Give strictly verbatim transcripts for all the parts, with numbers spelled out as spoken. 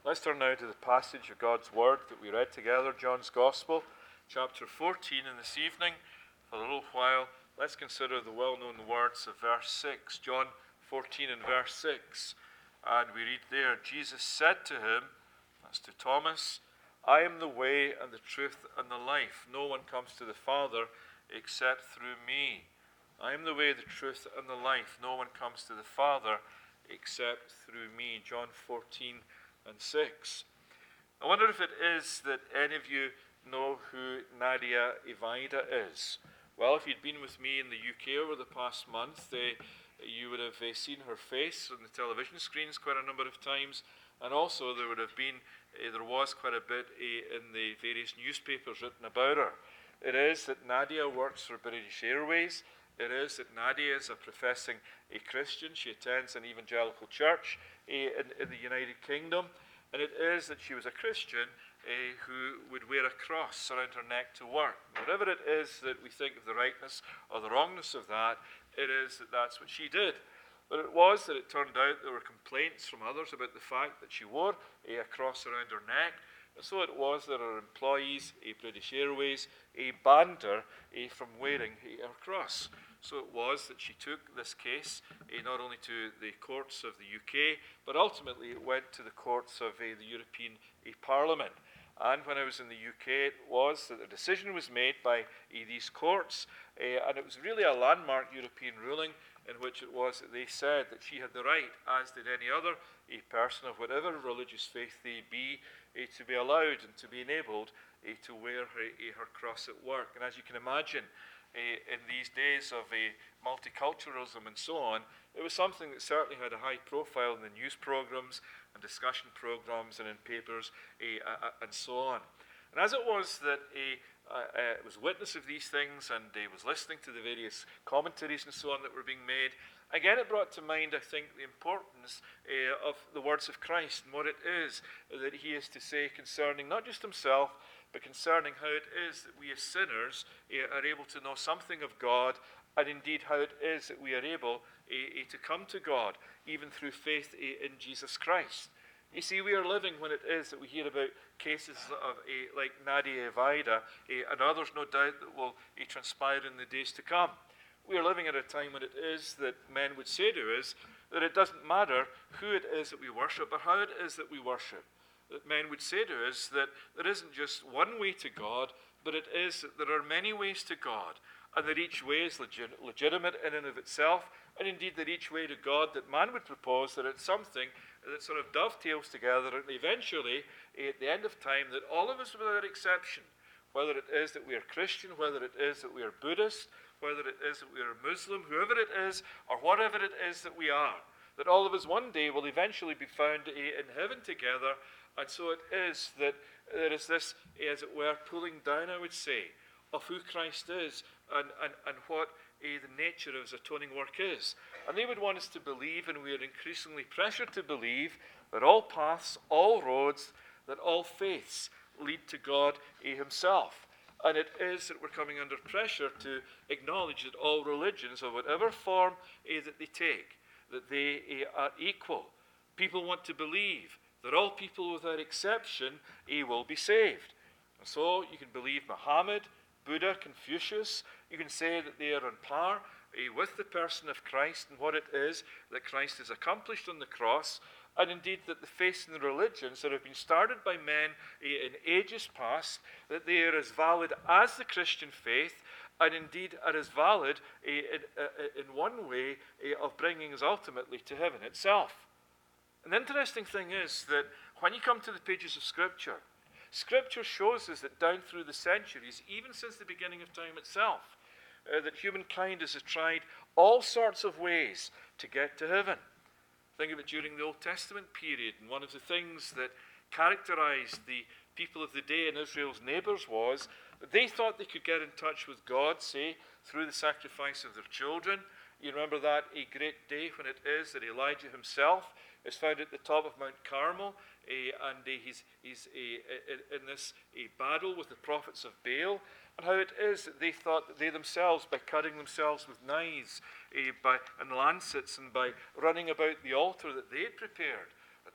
Let's turn now to the passage of God's Word that we read together, John's Gospel, chapter fourteen, and this evening, for a little while, let's consider the well-known words of verse six. John fourteen and verse six. And we read there, Jesus said to him, that's to Thomas, I am the way and the truth and the life. No one comes to the Father except through me. I am the way, the truth, and the life. No one comes to the Father except through me. John fourteen and six. I wonder if it is that any of you know who Nadia Evida is. Well, if you'd been with me in the U K over the past month, uh, you would have uh, seen her face on the television screens quite a number of times, and also there would have been, uh, there was quite a bit uh, in the various newspapers written about her. It is that Nadia works for British Airways. It is that Nadia is a professing a Christian. She attends an evangelical church uh, in, in the United Kingdom. And it is that she was a Christian uh, who would wear a cross around her neck to work. Whatever it is that we think of the rightness or the wrongness of that, it is that that's what she did. But it was that it turned out there were complaints from others about the fact that she wore uh, a cross around her neck. And so it was that her employees, uh, British Airways, uh, banned her uh, from wearing uh, her cross. So it was that she took this case uh, not only to the courts of the U K, but ultimately it went to the courts of uh, the European uh, Parliament. And when I was in the U K, it was that a decision was made by uh, these courts, uh, and it was really a landmark European ruling in which it was that they said that she had the right, as did any other a person of whatever religious faith they be, uh, to be allowed and to be enabled uh, to wear her, uh, her cross at work. And as you can imagine, uh, in these days of uh, multiculturalism and so on, it was something that certainly had a high profile in the news programs and discussion programs and in papers uh, uh, and so on. And as it was that uh, uh, uh, was witness of these things and uh, was listening to the various commentaries and so on that were being made, again it brought to mind, I think, the importance uh, of the words of Christ and what it is that he is to say concerning not just himself, but concerning how it is that we as sinners uh, are able to know something of God, and indeed how it is that we are able uh, uh, to come to God, even through faith uh, in Jesus Christ. You see, we are living when it is that we hear about cases of uh, like Nadia Evida uh, and others, no doubt, that will uh, transpire in the days to come. We are living at a time when it is that men would say to us that it doesn't matter who it is that we worship or how it is that we worship. That men would say to us that there isn't just one way to God, but it is that there are many ways to God, and that each way is legit- legitimate in and of itself, and indeed that each way to God that man would propose, that it's something that sort of dovetails together, and eventually, at the end of time, that all of us without exception, whether it is that we are Christian, whether it is that we are Buddhist, whether it is that we are Muslim, whoever it is, or whatever it is that we are, that all of us one day will eventually be found in heaven together. And so it is that there is this, as it were, pulling down, I would say, of who Christ is and, and, and what uh, the nature of his atoning work is. And they would want us to believe, and we are increasingly pressured to believe, that all paths, all roads, that all faiths lead to God uh, himself. And it is that we're coming under pressure to acknowledge that all religions, of whatever form uh, that they take, that they uh, are equal. People want to believe that all people without exception uh, will be saved. And so you can believe Muhammad, Buddha, Confucius. You can say that they are on par uh, with the person of Christ and what it is that Christ has accomplished on the cross, and indeed that the faiths and the religions that have been started by men uh, in ages past, that they are as valid as the Christian faith, and indeed are as valid uh, in, uh, in one way uh, of bringing us ultimately to heaven itself. And the interesting thing is that when you come to the pages of Scripture, Scripture shows us that down through the centuries, even since the beginning of time itself, uh, that humankind has tried all sorts of ways to get to heaven. Think of it during the Old Testament period, and one of the things that characterized the people of the day and Israel's neighbors was that they thought they could get in touch with God, say, through the sacrifice of their children. You remember that a great day when it is that Elijah himself is found at the top of Mount Carmel, uh, and uh, he's, he's uh, in this uh, battle with the prophets of Baal, and how it is that they thought that they themselves, by cutting themselves with knives uh, by, and lancets, and by running about the altar that they had prepared, that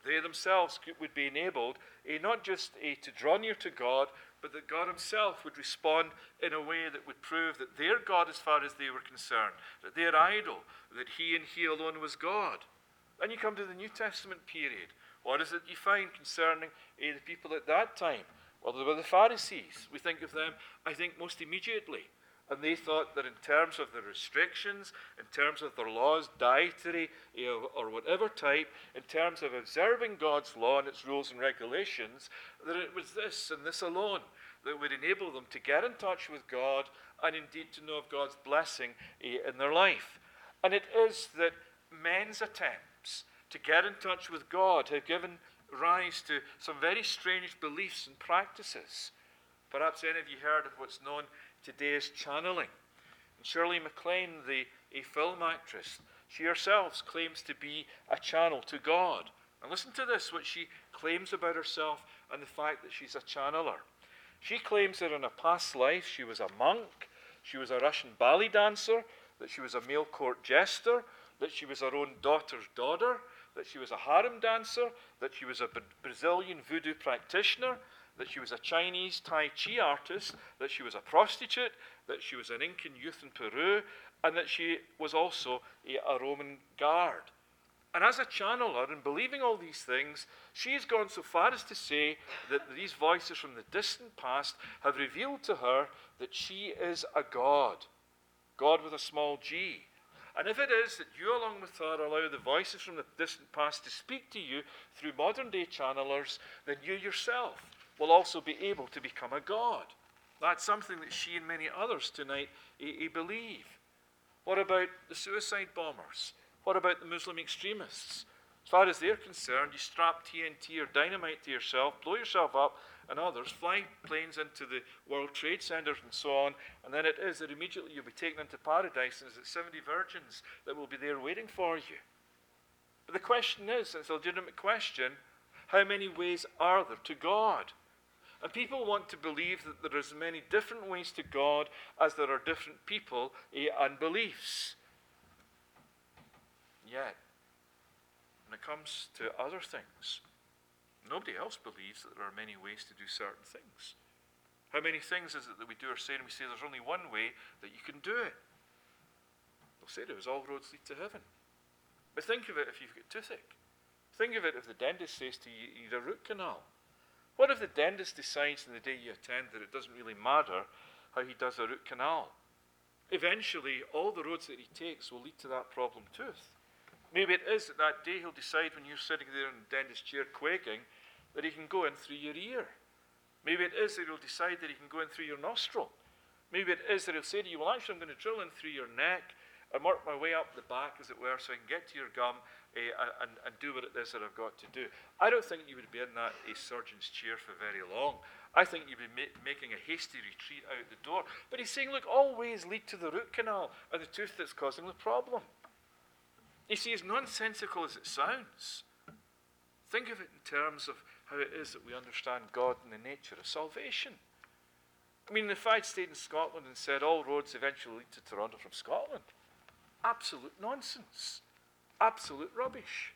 they themselves could, would be enabled eh, not just eh, to draw near to God, but that God himself would respond in a way that would prove that their God, as far as they were concerned, that their idol, that he and he alone was God. Then you come to the New Testament period. What is it you find concerning eh, the people at that time? Well, they were the Pharisees. We think of them, I think, most immediately. And they thought that in terms of the restrictions, in terms of their laws, dietary you know, or whatever type, in terms of observing God's law and its rules and regulations, that it was this and this alone that would enable them to get in touch with God and indeed to know of God's blessing in their life. And it is that men's attempts to get in touch with God have given rise to some very strange beliefs and practices. Perhaps any of you heard of what's known today as channeling. And Shirley MacLaine, the a film actress, she herself claims to be a channel to God. And listen to this, what she claims about herself and the fact that she's a channeler. She claims that in a past life she was a monk, she was a Russian ballet dancer, that she was a male court jester, that she was her own daughter's daughter, that she was a harem dancer, that she was a Brazilian voodoo practitioner, that she was a Chinese Tai Chi artist, that she was a prostitute, that she was an Incan youth in Peru, and that she was also a, a Roman guard. And as a channeler, in believing all these things, she has gone so far as to say that these voices from the distant past have revealed to her that she is a god, God with a small g. And if it is that you, along with her, allow the voices from the distant past to speak to you through modern-day channelers, then you yourself will also be able to become a god. That's something that she and many others tonight eh, eh, believe. What about the suicide bombers? What about the Muslim extremists? As far as they're concerned, you strap T N T or dynamite to yourself, blow yourself up, and others, fly planes into the World Trade Centers and so on, and then it is that immediately you'll be taken into paradise, and it's seventy virgins that will be there waiting for you. But the question is, and it's a legitimate question, how many ways are there to God? And people want to believe that there are as many different ways to God as there are different people eh, and beliefs. Yet, when it comes to other things, nobody else believes that there are many ways to do certain things. How many things is it that we do or say, and we say there's only one way that you can do it? They'll say to us, all roads lead to heaven. But think of it if you've got toothache. Think of it if the dentist says to you, you need a root canal. What if the dentist decides on the day you attend that it doesn't really matter how he does a root canal? Eventually, all the roads that he takes will lead to that problem tooth. Maybe it is that that day he'll decide when you're sitting there in the dentist chair quaking that he can go in through your ear. Maybe it is that he'll decide that he can go in through your nostril. Maybe it is that he'll say to you, well, actually, I'm going to drill in through your neck and work my way up the back, as it were, so I can get to your gum eh, and, and do what it is that I've got to do. I don't think you would be in that a surgeon's chair for very long. I think you'd be ma- making a hasty retreat out the door. But he's saying, look, all ways lead to the root canal and the tooth that's causing the problem. You see, as nonsensical as it sounds, think of it in terms of how it is that we understand God and the nature of salvation. I mean, if I'd stayed in Scotland and said all roads eventually lead to Toronto from Scotland, absolute nonsense. Absolute rubbish.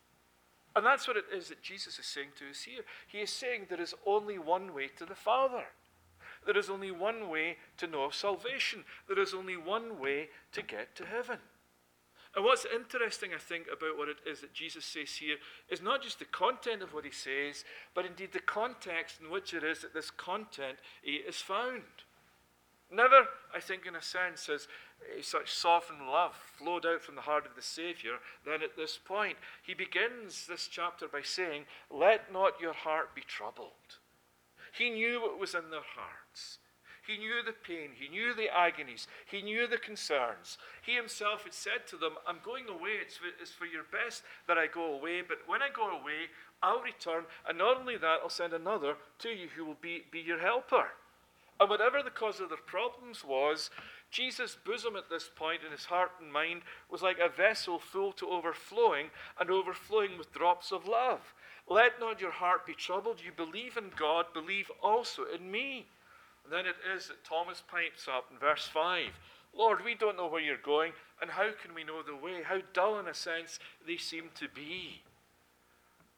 And that's what it is that Jesus is saying to us here. He is saying there is only one way to the Father. There is only one way to know of salvation. There is only one way to get to heaven. And what's interesting, I think, about what it is that Jesus says here is not just the content of what he says, but indeed the context in which it is that this content is found. Never, I think, in a sense, has such sovereign love flowed out from the heart of the Savior than at this point. He begins this chapter by saying, let not your heart be troubled. He knew what was in their hearts. He knew the pain. He knew the agonies. He knew the concerns. He himself had said to them, I'm going away. It's for, it's for your best that I go away. But when I go away, I'll return. And not only that, I'll send another to you who will be, be your helper. And whatever the cause of their problems was, Jesus' bosom at this point in his heart and mind was like a vessel full to overflowing and overflowing with drops of love. Let not your heart be troubled. You believe in God, believe also in me. And then it is that Thomas pipes up in verse five. Lord, we don't know where you're going, and how can we know the way? How dull in a sense they seem to be.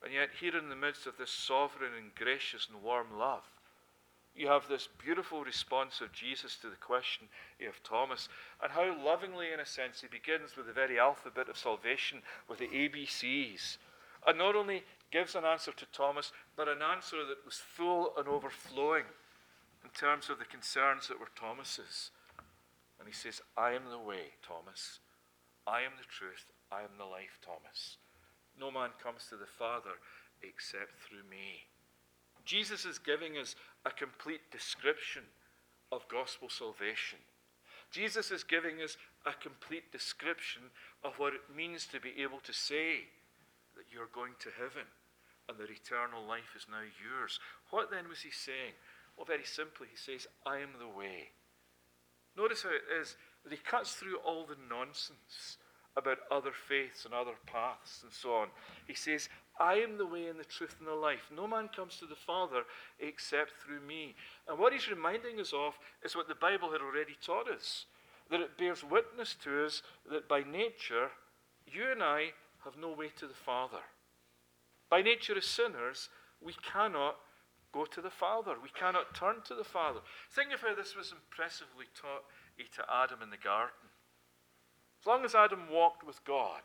And yet here in the midst of this sovereign and gracious and warm love, you have this beautiful response of Jesus to the question of Thomas, and how lovingly, in a sense, he begins with the very alphabet of salvation, with the A B Cs. And not only gives an answer to Thomas, but an answer that was full and overflowing in terms of the concerns that were Thomas's. And he says, I am the way, Thomas. I am the truth. I am the life, Thomas. No man comes to the Father except through me. Jesus is giving us a complete description of gospel salvation. Jesus is giving us a complete description of what it means to be able to say that you're going to heaven and that eternal life is now yours. What then was he saying? Well, very simply, he says, I am the way. Notice how it is that he cuts through all the nonsense about other faiths and other paths and so on. He says, I am the way and the truth and the life. No man comes to the Father except through me. And what he's reminding us of is what the Bible had already taught us, that it bears witness to us that by nature, you and I have no way to the Father. By nature as sinners, we cannot go to the Father. We cannot turn to the Father. Think of how this was impressively taught to Adam in the garden. As long as Adam walked with God,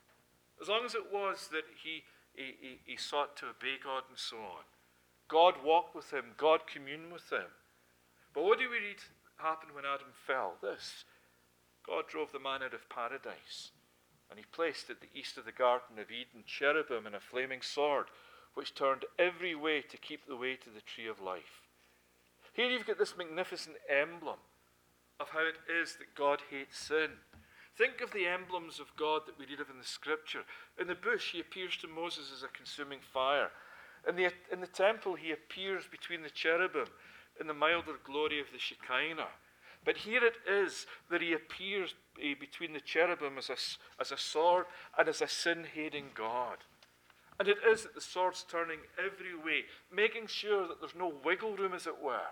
as long as it was that he, he, he, he sought to obey God and so on, God walked with him, God communed with him. But what do we read happened when Adam fell? This: God drove the man out of paradise, and he placed at the east of the Garden of Eden cherubim and a flaming sword, which turned every way to keep the way to the tree of life. Here you've got this magnificent emblem of how it is that God hates sin. Think of the emblems of God that we read of in the Scripture. In the bush, he appears to Moses as a consuming fire. In the, in the temple, he appears between the cherubim in the milder glory of the Shekinah. But here it is that he appears uh, between the cherubim as a, as a sword and as a sin-hating God. And it is that the sword's turning every way, making sure that there's no wiggle room, as it were,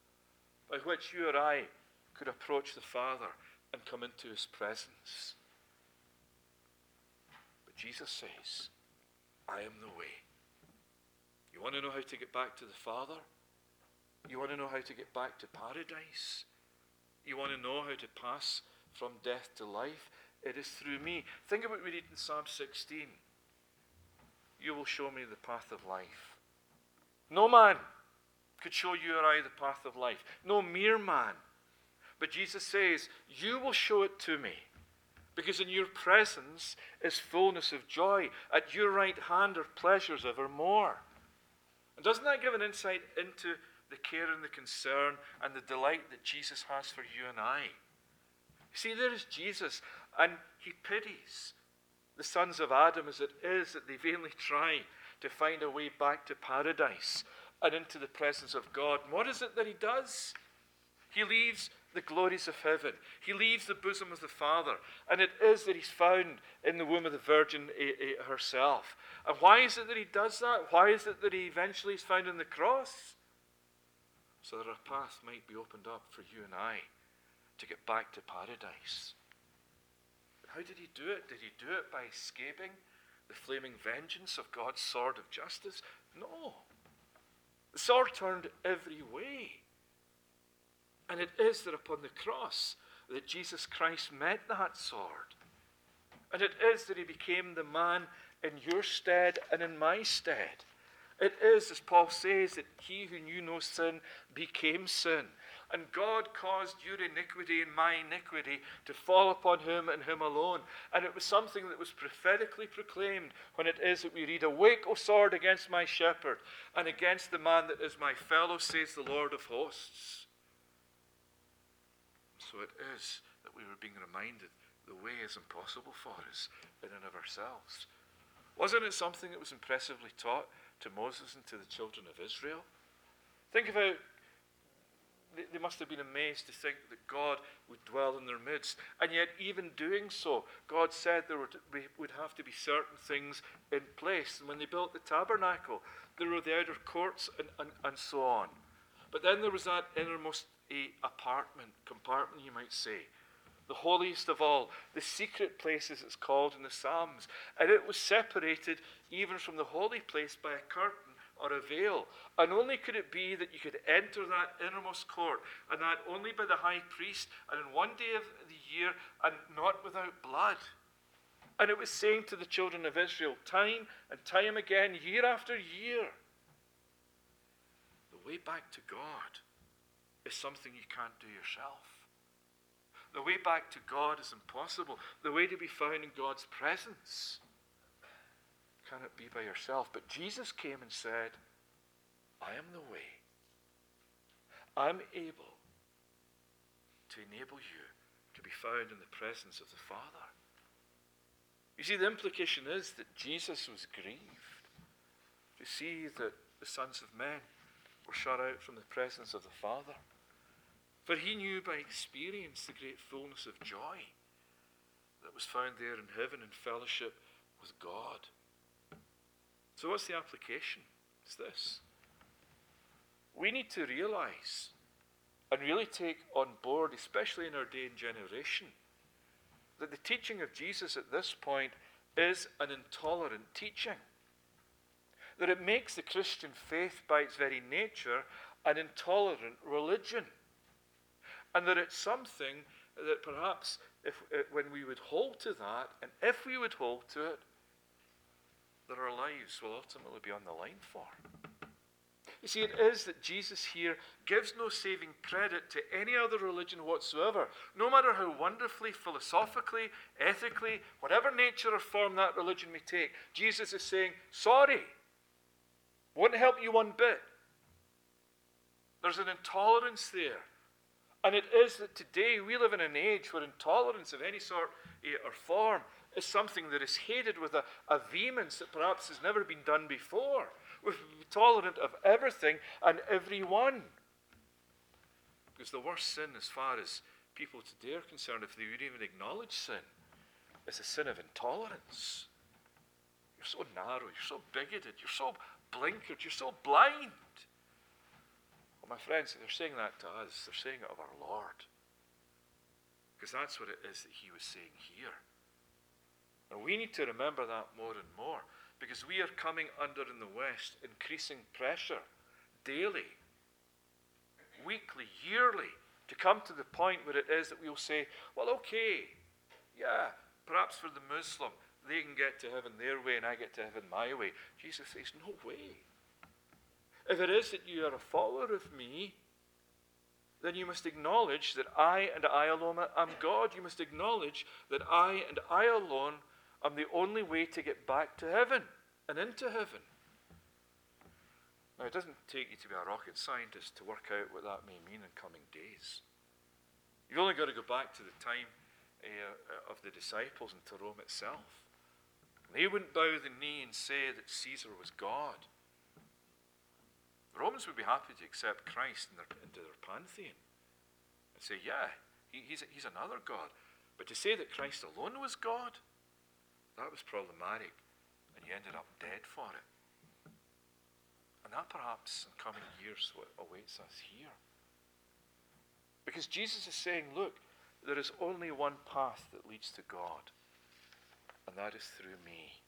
by which you or I could approach the Father and come into his presence. But Jesus says, I am the way. You want to know how to get back to the Father? You want to know how to get back to paradise? You want to know how to pass from death to life? It is through me. Think of what we read in Psalm sixteen. You will show me the path of life. No man could show you or I the path of life. No mere man. But Jesus says, you will show it to me, because in your presence is fullness of joy. At your right hand are pleasures evermore. And doesn't that give an insight into the care and the concern and the delight that Jesus has for you and I? See, there is Jesus, and he pities the sons of Adam as it is that they vainly try to find a way back to paradise and into the presence of God. And what is it that he does? He leaves the glories of heaven. He leaves the bosom of the Father. And it is that he's found in the womb of the Virgin herself. And why is it that he does that? Why is it that he eventually is found on the cross? So that a path might be opened up for you and I to get back to paradise. But how did he do it? Did he do it by escaping the flaming vengeance of God's sword of justice? No. The sword turned every way. And it is that upon the cross that Jesus Christ met that sword. And it is that he became the man in your stead and in my stead. It is, as Paul says, that he who knew no sin became sin. And God caused your iniquity and my iniquity to fall upon him and him alone. And it was something that was prophetically proclaimed when it is that we read, awake, O sword, against my shepherd, and against the man that is my fellow, says the Lord of hosts. So it is that we were being reminded the way is impossible for us in and of ourselves. Wasn't it something that was impressively taught to Moses and to the children of Israel? Think of how they must have been amazed to think that God would dwell in their midst. And yet, even doing so, God said there would, would have to be certain things in place. And when they built the tabernacle, there were the outer courts and, and, and so on. But then there was that innermost a apartment, compartment, you might say, the holiest of all, the secret place as it's called in the Psalms. And it was separated even from the holy place by a curtain or a veil. And only could it be that you could enter that innermost court, and that only by the high priest, and in one day of the year, and not without blood. And it was saying to the children of Israel, time and time again, year after year, the way back to God is something you can't do yourself. The way back to God is impossible. The way to be found in God's presence cannot be by yourself. But Jesus came and said, I am the way. I'm able to enable you to be found in the presence of the Father. You see, the implication is that Jesus was grieved to see that the sons of men were shut out from the presence of the Father. For he knew by experience the great fullness of joy that was found there in heaven in fellowship with God. So what's the application? It's this. We need to realize and really take on board, especially in our day and generation, that the teaching of Jesus at this point is an intolerant teaching. That it makes the Christian faith by its very nature an intolerant religion. And that it's something that perhaps if, if when we would hold to that, and if we would hold to it, that our lives will ultimately be on the line for. You see, it is that Jesus here gives no saving credit to any other religion whatsoever, no matter how wonderfully, philosophically, ethically, whatever nature or form that religion may take. Jesus is saying, sorry, won't help you one bit. There's an intolerance there. And it is that today we live in an age where intolerance of any sort or form is something that is hated with a, a vehemence that perhaps has never been done before. We're tolerant of everything and everyone. Because the worst sin, as far as people today are concerned, if they would even acknowledge sin, is a sin of intolerance. You're so narrow, you're so bigoted, you're so blinkered, you're so blind. Well, my friends, they're saying that to us. They're saying it of our Lord. Because that's what it is that he was saying here. And we need to remember that more and more. Because we are coming under, in the West, increasing pressure daily, weekly, yearly, to come to the point where it is that we'll say, well, okay, yeah, perhaps for the Muslim, they can get to heaven their way and I get to heaven my way. Jesus says, no way. If it is that you are a follower of me, then you must acknowledge that I and I alone am God. You must acknowledge that I and I alone am the only way to get back to heaven and into heaven. Now, it doesn't take you to be a rocket scientist to work out what that may mean in coming days. You've only got to go back to the time uh, of the disciples and to Rome itself. They wouldn't bow the knee and say that Caesar was God. The Romans would be happy to accept Christ in their, into their pantheon and say, yeah, he, he's, he's another God. But to say that Christ alone was God, that was problematic, and you ended up dead for it. And that perhaps in coming years what awaits us here. Because Jesus is saying, look, there is only one path that leads to God, and that is through me.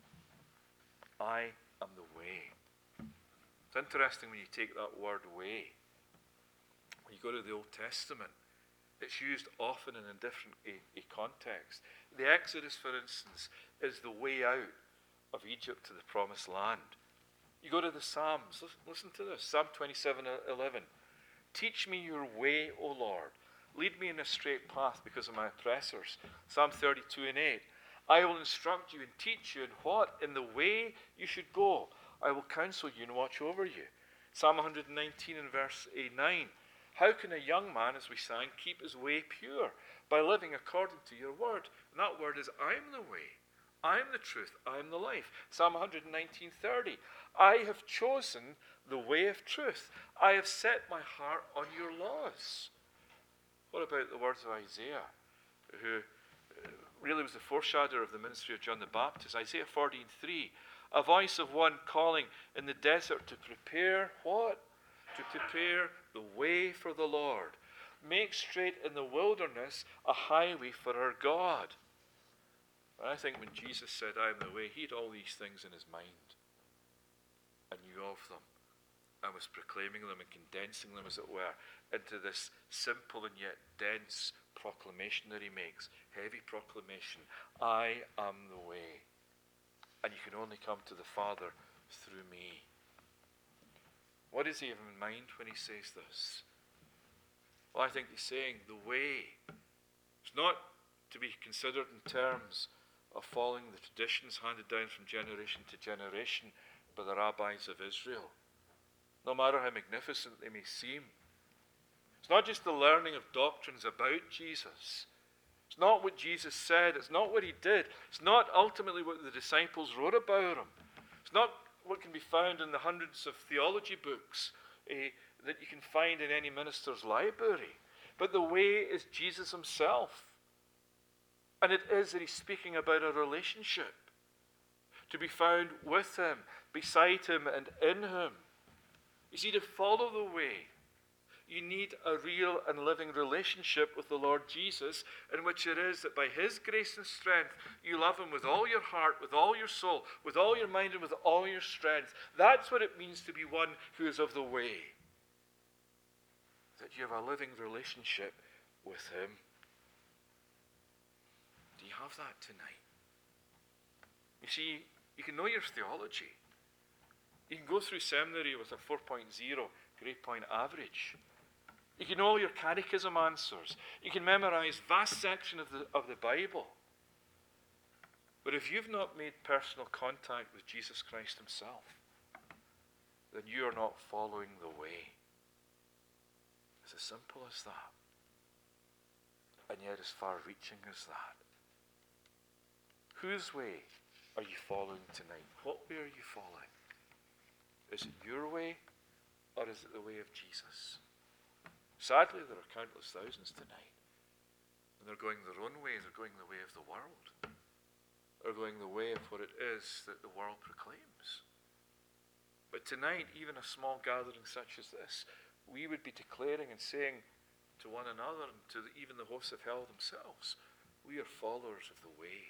I am the way. It's interesting when you take that word way. When you go to the Old Testament, it's used often in a different a, a context. The Exodus, for instance, is the way out of Egypt to the Promised Land. You go to the Psalms. Listen, listen to this. Psalm twenty-seven eleven. Teach me your way, O Lord. Lead me in a straight path because of my oppressors. Psalm thirty-two and eight. I will instruct you and teach you in what? In the way you should go. I will counsel you and watch over you. Psalm one nineteen and verse nine. How can a young man, as we sang, keep his way pure? By living according to your word. And that word is, I am the way. I am the truth. I am the life. Psalm one nineteen thirty. I have chosen the way of truth. I have set my heart on your laws. What about the words of Isaiah, who really was the foreshadow of the ministry of John the Baptist? Isaiah fourteen three. A voice of one calling in the desert to prepare what? To prepare the way for the Lord. make straight in the wilderness a highway for our God. And I think when Jesus said, I am the way, he had all these things in his mind and knew of them and was proclaiming them and condensing them, as it were, into this simple and yet dense proclamation that he makes. Heavy proclamation. I am the way. And you can only come to the Father through me. What does he have in mind when he says this? Well, I think he's saying the way. It's not to be considered in terms of following the traditions handed down from generation to generation by the rabbis of Israel, no matter how magnificent they may seem. It's not just the learning of doctrines about Jesus. It's not what Jesus said. It's not what he did. It's not ultimately what the disciples wrote about him. It's not what can be found in the hundreds of theology books eh, that you can find in any minister's library. But the way is Jesus himself. And it is that he's speaking about a relationship to be found with him, beside him, and in him. You see, to follow the way, you need a real and living relationship with the Lord Jesus, in which it is that by his grace and strength, you love him with all your heart, with all your soul, with all your mind, and with all your strength. That's what it means to be one who is of the way. That you have a living relationship with him. Do you have that tonight? You see, you can know your theology. You can go through seminary with a four point oh grade point average. You can know all your catechism answers. You can memorize vast sections of the, of the Bible. But if you've not made personal contact with Jesus Christ himself, then you are not following the way. It's as simple as that. And yet as far-reaching as that. Whose way are you following tonight? What way are you following? Is it your way, or is it the way of Jesus? Sadly, there are countless thousands tonight. And they're going their own way. They're going the way of the world. They're going the way of what it is that the world proclaims. But tonight, even a small gathering such as this, we would be declaring and saying to one another and to the, even the hosts of hell themselves, we are followers of the way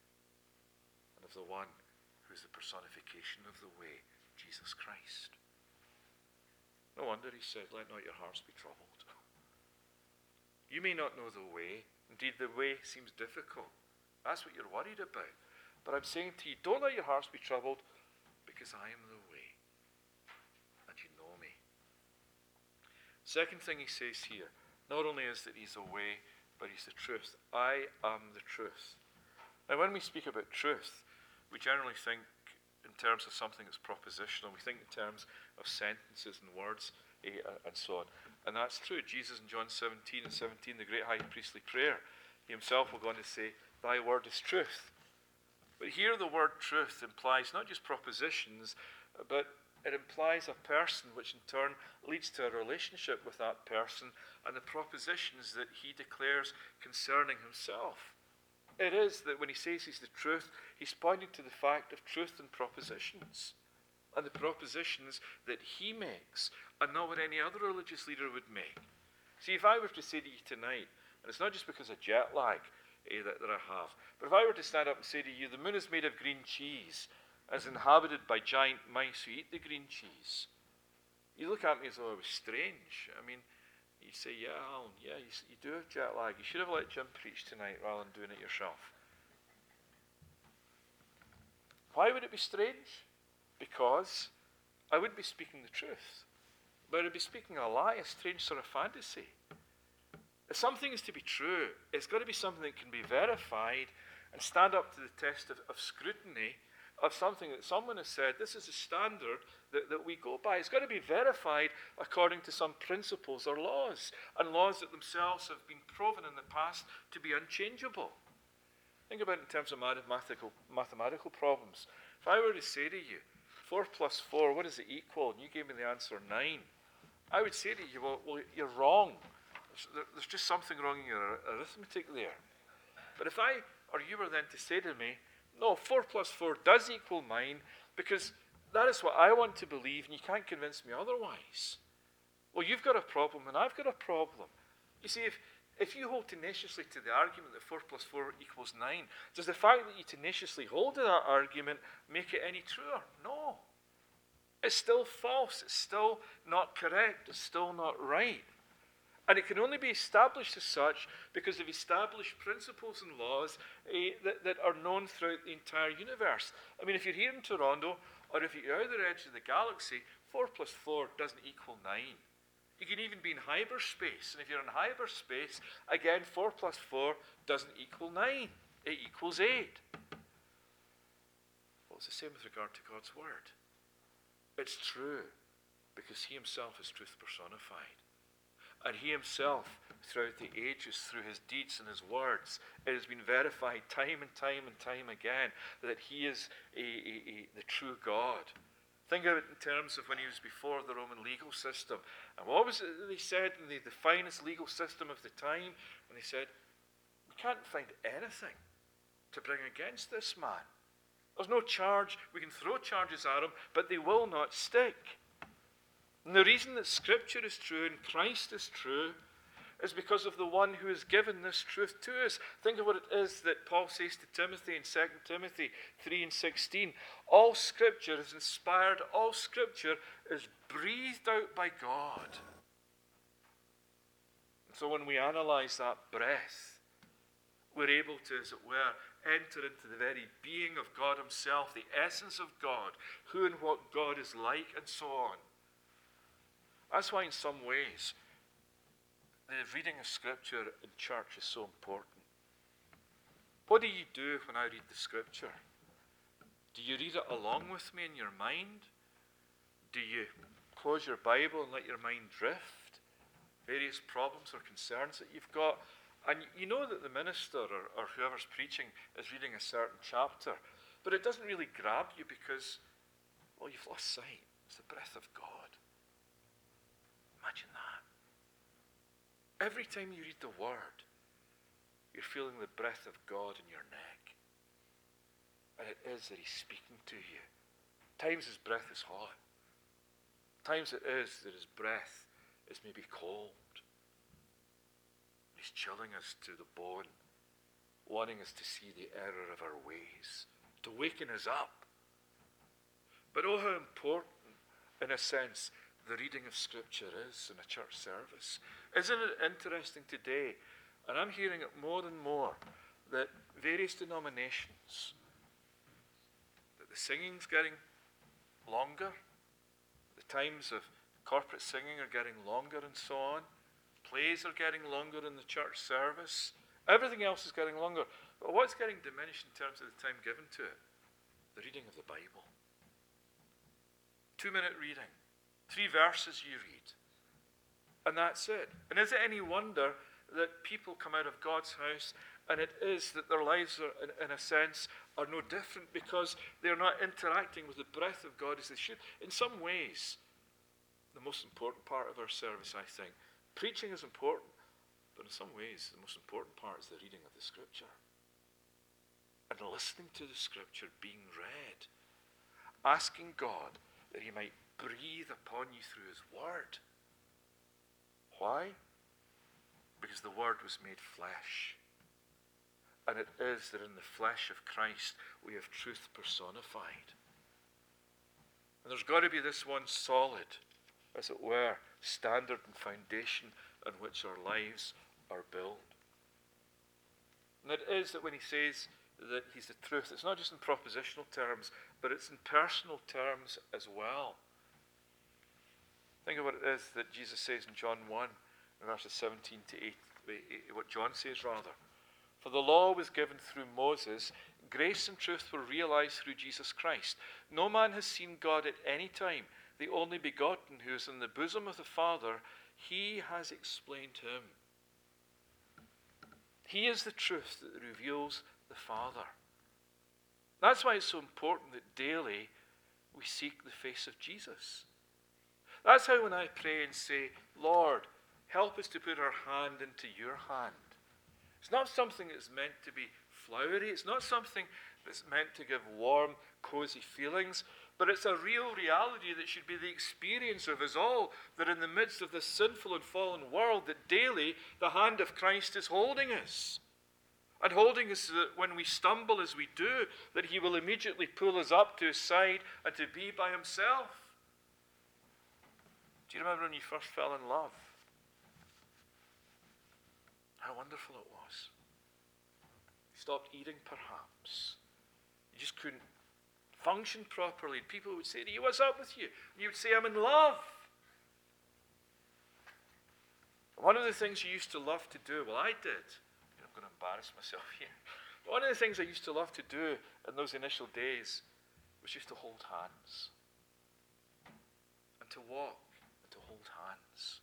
and of the one who is the personification of the way, Jesus Christ. No wonder he said, let not your hearts be troubled. You may not know the way. Indeed, the way seems difficult. That's what you're worried about. But I'm saying to you, don't let your hearts be troubled, because I am the way, and you know me. Second thing he says here, not only is that he's the way, but he's the truth. I am the truth. Now, when we speak about truth, we generally think in terms of something that's propositional. We think in terms of sentences and words eh, and so on. And that's true. Jesus in John seventeen and seventeen, the great high priestly prayer, he himself will go on to say, thy word is truth. But here the word truth implies not just propositions, but it implies a person, which in turn leads to a relationship with that person and the propositions that he declares concerning himself. It is that when he says he's the truth, he's pointing to the fact of truth and propositions. And the propositions that he makes, and not what any other religious leader would make. See, if I were to say to you tonight, and it's not just because of jet lag eh, that, that I have, but if I were to stand up and say to you, the moon is made of green cheese, and is inhabited by giant mice who eat the green cheese, you look at me as though I was strange. I mean, you say, yeah, Alan, yeah, you, you do have jet lag. You should have let Jim preach tonight rather than doing it yourself. Why would it be strange? Because I wouldn't be speaking the truth, but I'd be speaking a lie, a strange sort of fantasy. If something is to be true, it's got to be something that can be verified and stand up to the test of, of scrutiny of something that someone has said, this is a standard that, that we go by. It's got to be verified according to some principles or laws, and laws that themselves have been proven in the past to be unchangeable. Think about it in terms of mathematical, mathematical problems. If I were to say to you, four plus four, what does it equal? And you gave me the answer nine. I would say to you, well, well you're wrong. There's, there, there's just something wrong in your arithmetic there. But if I, or you were then to say to me, no, four plus four does equal nine, because that is what I want to believe, and you can't convince me otherwise. Well, you've got a problem, and I've got a problem. You see, if, if you hold tenaciously to the argument that four plus four equals nine, does the fact that you tenaciously hold to that argument make it any truer? No. It's still false. It's still not correct. It's still not right. And it can only be established as such because of established principles and laws eh, that, that are known throughout the entire universe. I mean, if you're here in Toronto, or if you're out the edge of the galaxy, four plus four doesn't equal nine. You can even be in hyperspace. And if you're in hyperspace, again, four plus four doesn't equal nine. It equals eight. Well, it's the same with regard to God's word. It's true because he himself is truth personified. And he himself, throughout the ages, through his deeds and his words, it has been verified time and time and time again that he is a, a, a, the true God. Think of it in terms of when he was before the Roman legal system. And what was it that they said in the, the finest legal system of the time? When they said, we can't find anything to bring against this man. There's no charge. We can throw charges at him, but they will not stick. And the reason that Scripture is true and Christ is true is because of the one who has given this truth to us. Think of what it is that Paul says to Timothy in Second Timothy three and sixteen. All Scripture is inspired. All Scripture is breathed out by God. So when we analyze that breath, we're able to, as it were, enter into the very being of God himself, the essence of God, who and what God is like, and so on. That's why in some ways the reading of Scripture in church is so important. What do you do when I read the Scripture? Do you read it along with me in your mind? Do you close your Bible and let your mind drift? Various problems or concerns that you've got. And you know that the minister or, or whoever's preaching is reading a certain chapter, but it doesn't really grab you because, well, you've lost sight. It's the breath of God. Imagine that. Every time you read the Word, you're feeling the breath of God in your neck. And it is that he's speaking to you. Times his breath is hot. Times it is that his breath is maybe cold. He's chilling us to the bone, wanting us to see the error of our ways, to waken us up. But oh, how important, in a sense, the reading of Scripture is in a church service. Isn't it interesting today, and I'm hearing it more and more, that various denominations, that the singing's getting longer, the times of corporate singing are getting longer and so on, plays are getting longer in the church service, everything else is getting longer. But what's getting diminished in terms of the time given to it? The reading of the Bible. Two-minute reading. Three verses you read. And that's it. And is it any wonder that people come out of God's house and it is that their lives are, in, in a sense, are no different because they're not interacting with the breath of God as they should? In some ways, the most important part of our service, I think, preaching is important, but in some ways, the most important part is the reading of the Scripture. And listening to the Scripture being read. Asking God that he might breathe upon you through his word. Why? Because the word was made flesh. And it is that in the flesh of Christ we have truth personified. And there's got to be this one solid, as it were, standard and foundation on which our lives are built. And it is that when he says that he's the truth, it's not just in propositional terms, but it's in personal terms as well. Think of what it is that Jesus says in John one, verses seventeen to eight, what John says rather. For the law was given through Moses, grace and truth were realized through Jesus Christ. No man has seen God at any time. The only begotten who is in the bosom of the Father, he has explained him. He is the truth that reveals the Father. That's why it's so important that daily we seek the face of Jesus. That's how when I pray and say, Lord, help us to put our hand into your hand. It's not something that's meant to be flowery. It's not something that's meant to give warm, cozy feelings. But it's a real reality that should be the experience of us all, that in the midst of this sinful and fallen world, that daily the hand of Christ is holding us. And holding us so that when we stumble as we do, that he will immediately pull us up to his side and to be by himself. Do you remember when you first fell in love? How wonderful it was. You stopped eating, perhaps. You just couldn't function properly. People would say to you, "What's up with you?" And you would say, "I'm in love." One of the things you used to love to do, well, I did. I'm going to embarrass myself here. But one of the things I used to love to do in those initial days was just to hold hands. And to walk and to hold hands.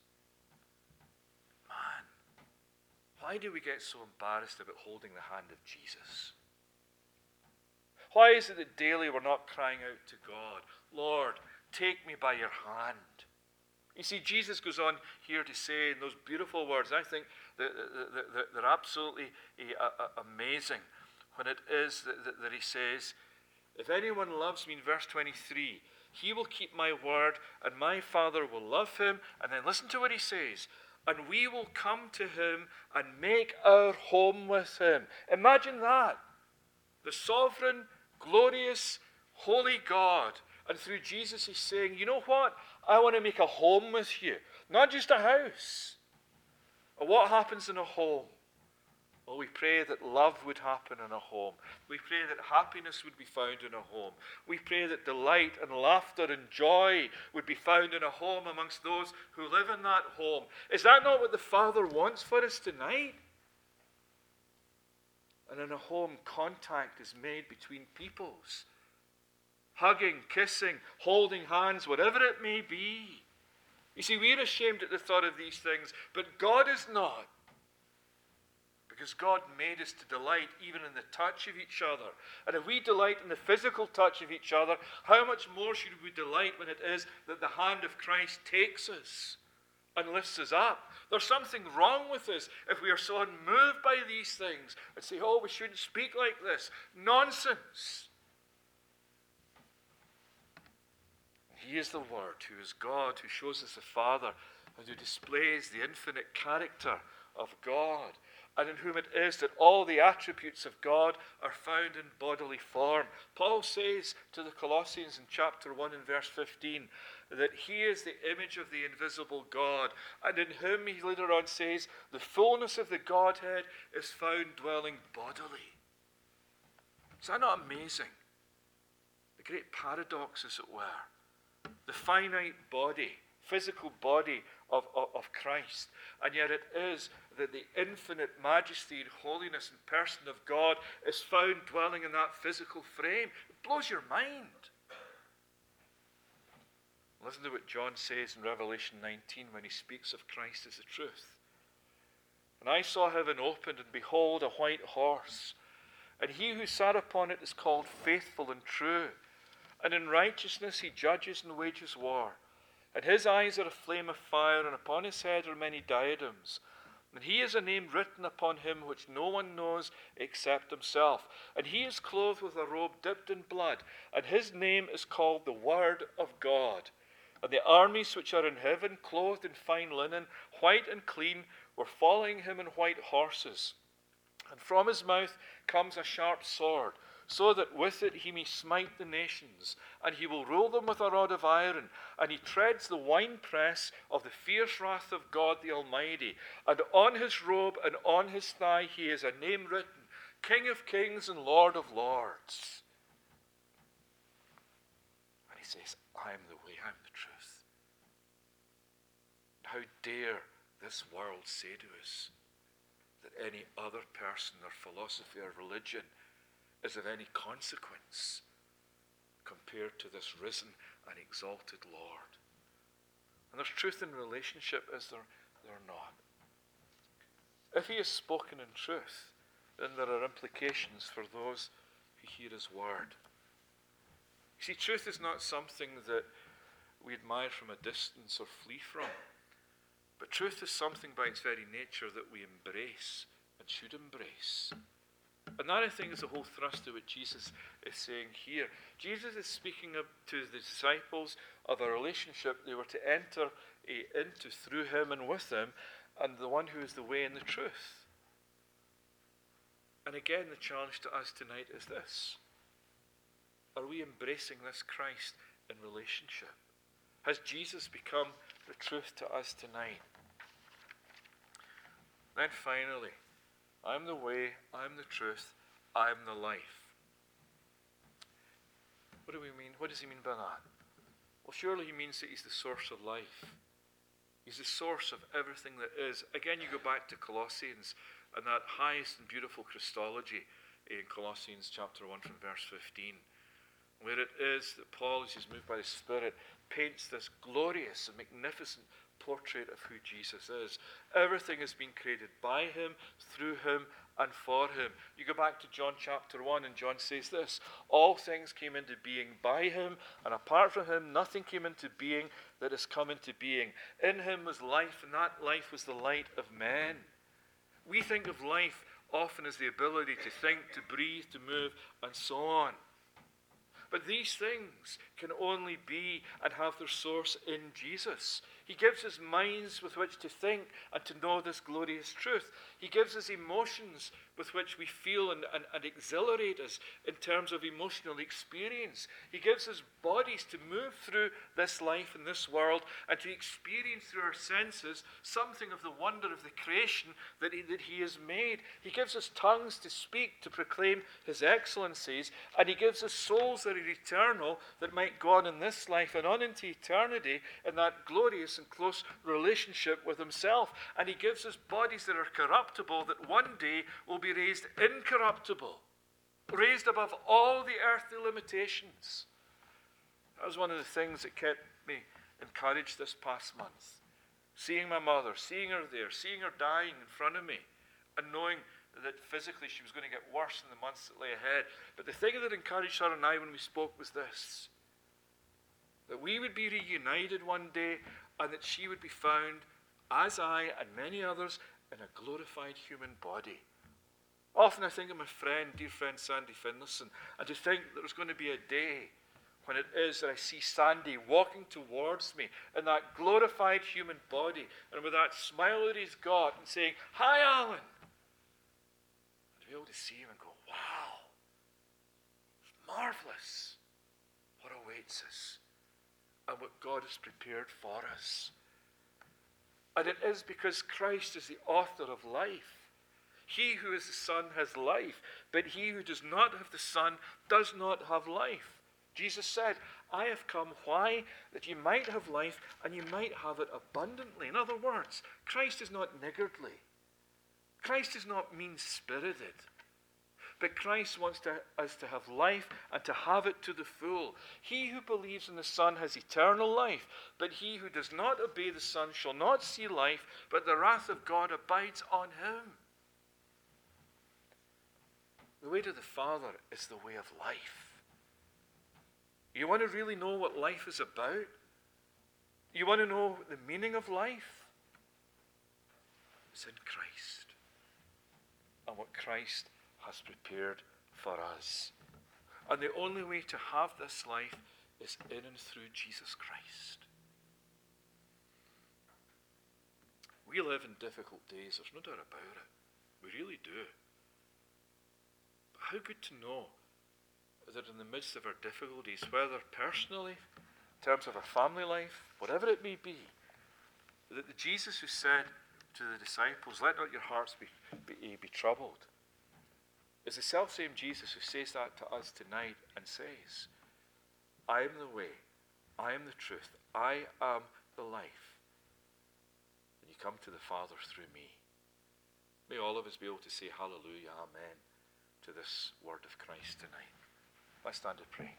Man, why do we get so embarrassed about holding the hand of Jesus? Why is it that daily we're not crying out to God, "Lord, take me by your hand"? You see, Jesus goes on here to say in those beautiful words, I think that they're absolutely amazing, when it is that he says, "If anyone loves me," in verse twenty-three, "he will keep my word, and my Father will love him." And then listen to what he says, "and we will come to him and make our home with him." Imagine that. The sovereign, glorious, holy God. And through Jesus he's saying, "You know what? I want to make a home with you." Not just a house. Or what happens in a home? Well, we pray that love would happen in a home. We pray that happiness would be found in a home. We pray that delight and laughter and joy would be found in a home amongst those who live in that home. Is that not what the Father wants for us tonight? And in a home, contact is made between peoples. Hugging, kissing, holding hands, whatever it may be. You see, we're ashamed at the thought of these things, but God is not. Because God made us to delight even in the touch of each other. And if we delight in the physical touch of each other, how much more should we delight when it is that the hand of Christ takes us and lifts us up? There's something wrong with us if we are so unmoved by these things and say, "Oh, we shouldn't speak like this." Nonsense. He is the Word, who is God, who shows us the Father, and who displays the infinite character of God, and in whom it is that all the attributes of God are found in bodily form. Paul says to the Colossians in chapter one and verse fifteen that he is the image of the invisible God, and in whom, he later on says, the fullness of the Godhead is found dwelling bodily. Is that not amazing? The great paradox, as it were. The finite body, physical body of, of, of Christ. And yet it is that the infinite majesty and holiness and person of God is found dwelling in that physical frame. It blows your mind. Listen to what John says in Revelation nineteen when he speaks of Christ as the truth. "And I saw heaven opened, and behold, a white horse. And he who sat upon it is called Faithful and True. And in righteousness he judges and wages war. And his eyes are a flame of fire, and upon his head are many diadems. And he has a name written upon him which no one knows except himself. And he is clothed with a robe dipped in blood, and his name is called the Word of God. And the armies which are in heaven, clothed in fine linen, white and clean, were following him in white horses. And from his mouth comes a sharp sword, so that with it he may smite the nations. And he will rule them with a rod of iron. And he treads the winepress of the fierce wrath of God the Almighty. And on his robe and on his thigh he has a name written, King of Kings and Lord of Lords. And he says, I am the way, I am the truth. How dare this world say to us that any other person or philosophy or religion is of any consequence compared to this risen and exalted Lord. And there's truth in relationship, is there? There not. If he has spoken in truth, then there are implications for those who hear his word. You see, truth is not something that we admire from a distance or flee from. But truth is something by its very nature that we embrace and should embrace. And that, I think, is the whole thrust of what Jesus is saying here. Jesus is speaking up to the disciples of a relationship they were to enter uh, into through him and with him, and the one who is the way and the truth. And again, the challenge to us tonight is this. Are we embracing this Christ in relationship? Has Jesus become the truth to us tonight? Then finally, I'm the way, I'm the truth, I'm the life. What do we mean? What does he mean by that? Well, surely he means that he's the source of life. He's the source of everything that is. Again, you go back to Colossians and that highest and beautiful Christology in Colossians chapter one from verse fifteen, where it is that Paul, as he's moved by the Spirit, paints this glorious and magnificent portrait of who Jesus is. Everything has been created by him, through him, and for him. You go back to John chapter one, and John says this: all things came into being by him, and apart from him nothing came into being that has come into being. In him was life, and that life was the light of men. We think of life often as the ability to think, to breathe, to move, and so on. But these things can only be and have their source in Jesus. He gives us minds with which to think and to know this glorious truth. He gives us emotions with which we feel and, and, and exhilarate us in terms of emotional experience. He gives us bodies to move through this life and this world and to experience through our senses something of the wonder of the creation that he, that he has made. He gives us tongues to speak, to proclaim his excellencies, and he gives us souls that are eternal that might go on in this life and on into eternity in that glorious and close relationship with himself. And he gives us bodies that are corruptible that one day will be raised incorruptible, raised above all the earthly limitations. That was one of the things that kept me encouraged this past month. Seeing my mother, seeing her there, seeing her dying in front of me, and knowing that physically she was going to get worse in the months that lay ahead. But the thing that encouraged her and I when we spoke was this: that we would be reunited one day, and that she would be found, as I and many others, in a glorified human body. Often I think of my friend, dear friend Sandy Finlayson, and to think that there's going to be a day when it is that I see Sandy walking towards me in that glorified human body, and with that smile that he's got, and saying, "Hi, Alan." And to be able to see him and go, wow, it's marvelous what awaits us and what God has prepared for us. And it is because Christ is the author of life. He who is the Son has life, but he who does not have the Son does not have life. Jesus said, "I have come, why? That you might have life, and you might have it abundantly." In other words, Christ is not niggardly. Christ is not mean-spirited. But Christ wants to, us to have life and to have it to the full. He who believes in the Son has eternal life, but he who does not obey the Son shall not see life, but the wrath of God abides on him. The way to the Father is the way of life. You want to really know what life is about? You want to know the meaning of life? It's in Christ. And what Christ has prepared for us. And the only way to have this life is in and through Jesus Christ. We live in difficult days, there's no doubt about it. We really do. But how good to know that in the midst of our difficulties, whether personally, in terms of our family life, whatever it may be, that the Jesus who said to the disciples, "Let not your hearts be, be, be troubled," is the self-same Jesus who says that to us tonight and says, "I am the way, I am the truth, I am the life. And you come to the Father through me." May all of us be able to say hallelujah, amen, to this word of Christ tonight. Let's stand and pray.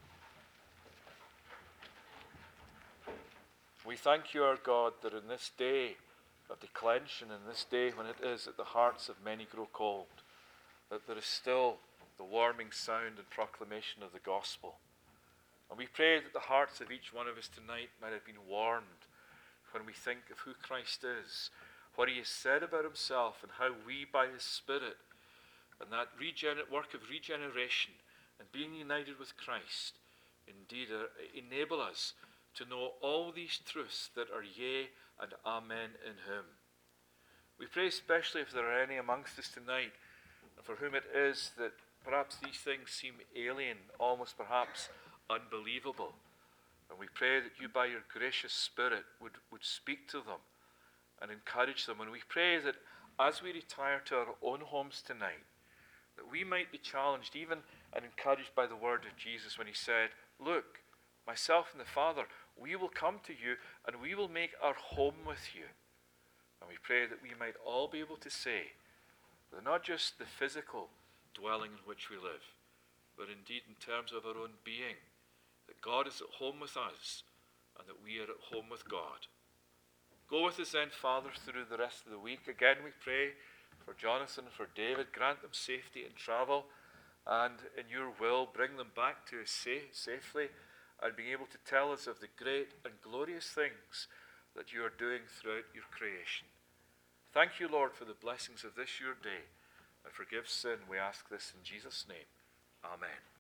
We thank you, our God, that in this day of declension, in this day when it is that the hearts of many grow cold, that there is still the warming sound and proclamation of the gospel. And we pray that the hearts of each one of us tonight might have been warmed when we think of who Christ is, what he has said about himself, and how we, by his Spirit, and that regener- work of regeneration and being united with Christ indeed uh, enable us to know all these truths that are yea and amen in him. We pray especially if there are any amongst us tonight for whom it is that perhaps these things seem alien, almost perhaps unbelievable. And we pray that you by your gracious Spirit would, would speak to them and encourage them. And we pray that as we retire to our own homes tonight, that we might be challenged even and encouraged by the word of Jesus when he said, look, myself and the Father, we will come to you and we will make our home with you. And we pray that we might all be able to say that not just the physical dwelling in which we live, but indeed in terms of our own being, that God is at home with us and that we are at home with God. Go with us then, Father, through the rest of the week. Again, we pray for Jonathan and for David. Grant them safety in travel, and in your will, bring them back to us safe, safely, and being able to tell us of the great and glorious things that you are doing throughout your creation. Thank you, Lord, for the blessings of this your day, and forgive sin. We ask this in Jesus' name. Amen.